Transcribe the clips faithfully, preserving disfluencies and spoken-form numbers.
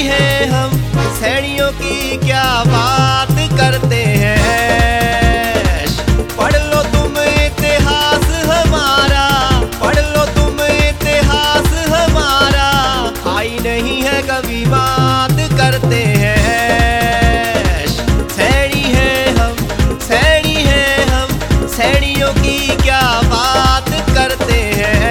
हैं हम, सैनियों की क्या बात करते हैं। पढ़ लो तुम इतिहास हमारा, पढ़ लो तुम इतिहास हमारा, आई नहीं है कभी बात करते हैं। सैनी हैं हम, सैनी हैं हम, सैनियों की क्या बात करते हैं।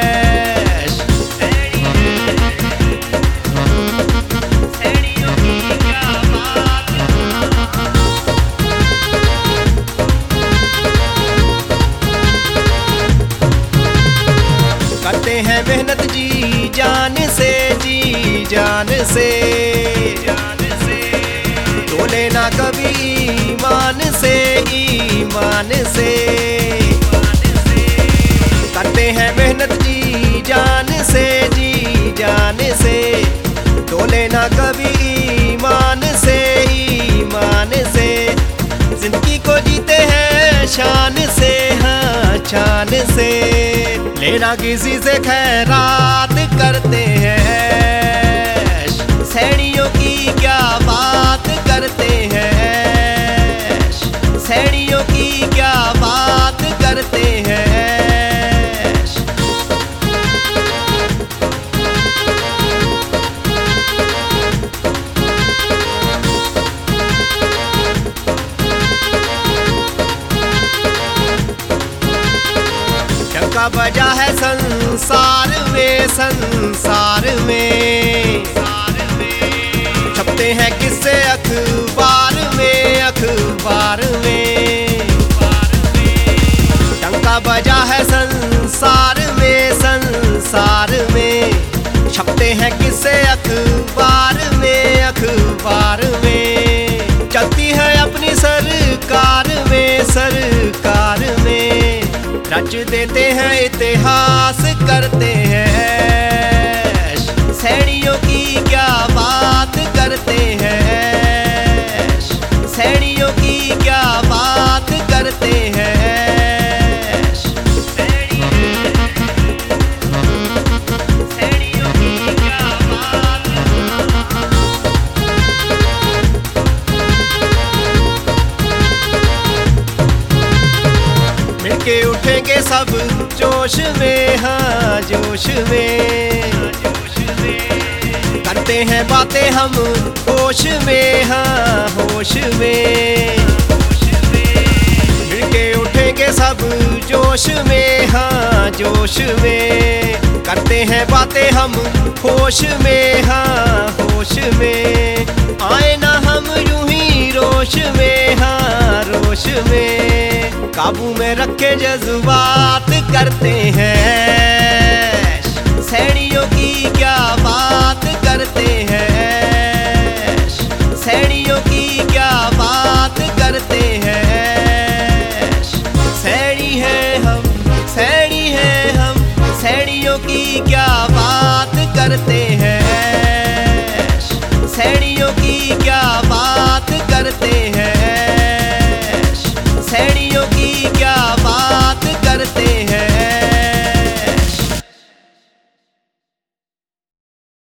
करते हैं मेहनत जी जान से, जी जान से, जान से, डोले ना कभी ईमान से, ईमान से, करते हैं मेहनत जी जान से, जी जान से, डोले ना कभी ईमान से, ईमान से, जिंदगी को जीते हैं शान से, हाँ शान से, लेना किसी से खैरात करते हैं। सैनियों की क्या बात करते हैं, सैनियों की क्या बात करते हैं। डंका बजा है संसार में, संसार में, छपते हैं किस्से अखबार में, अखबार में, डंका बजा है संसार में, संसार में, छपते हैं किस्से अखबार में, अखबार में, चलती है अपनी सरकार में, सरकार में, रच देते हैं इतिहास करते हैं। सैनियों की क्या बात करते हैं, सैनियों की क्या बात करते हैं। सैनियों की क्या बात, मिलके उठेंगे सब जोश में, हाँ जोश में, करते हैं बातें हम होश में, हाँ होश में, मिलके उठेंगे सब जोश में, हाँ जोश में, करते हैं बातें हम होश में, हाँ होश में, आए ना हम यूं ही रोश में, हाँ रोश में, काबू में रखे जज्बात करते हैं। सैनियों की क्या बात करते हैं, सैनियों की क्या बात करते हैं। सैनी हैं हम, सैनी हैं हम, सैनियों की क्या